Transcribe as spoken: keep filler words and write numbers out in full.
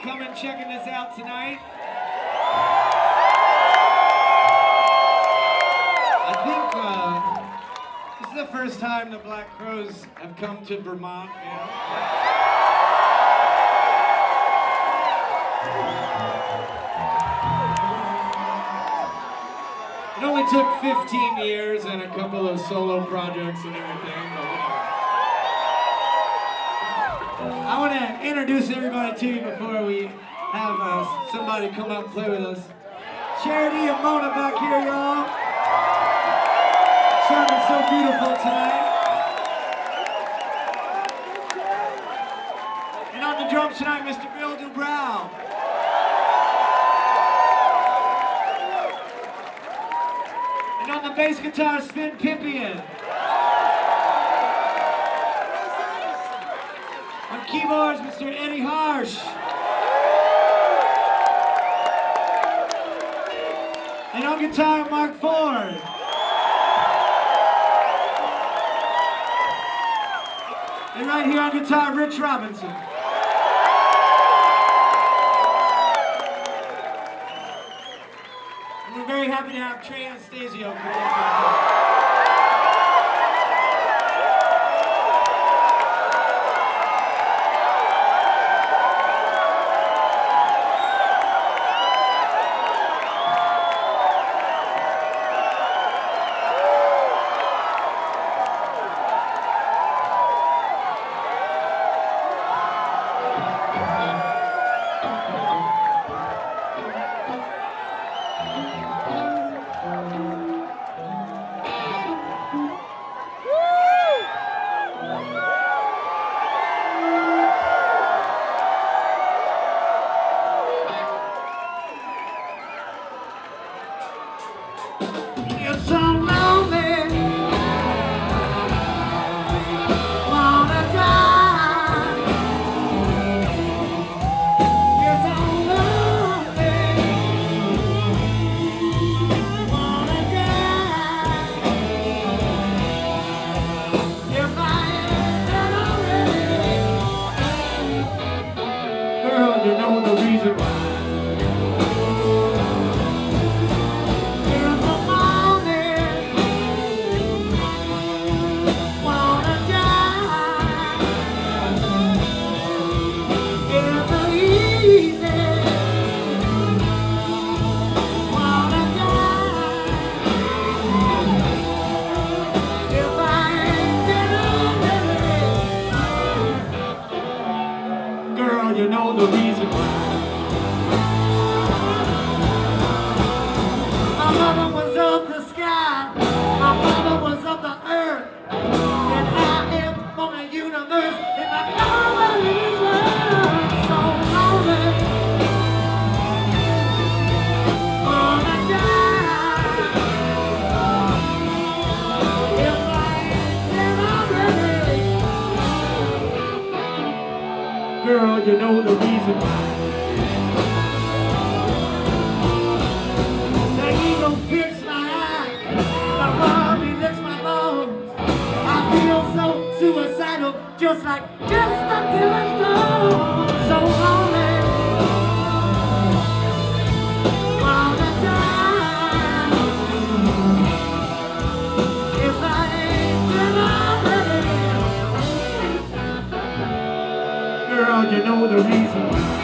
coming, checking this out tonight. I think uh, this is the first time the Black Crowes have come to Vermont, you know? It only took fifteen years and a couple of solo projects and everything, but whatever. I want to introduce everybody to you before we have uh, somebody come up and play with us. Charity and Mona back here, y'all. Sounding so beautiful tonight. And on the drums tonight, Mister Bill Dubrow. And on the bass guitar, Sven Pippian. On keyboards, Mister Eddie Harsh. And on guitar, Mark Ford. And right here on guitar, Rich Robinson. And we're very happy to have Trey Anastasio come up. You know the reason why. My mother was of the sky, my father was of the earth, and I am from the universe, and I know that it is love. So lonely, wanna die. If I ain't dead already, girl, you know the reason why. The eagle picks my eye, the Barbie licks my bones. I feel so suicidal, just like just like Dylan Stone. So lonely, wanna die. If I ain't dead already, girl, you know the reason why.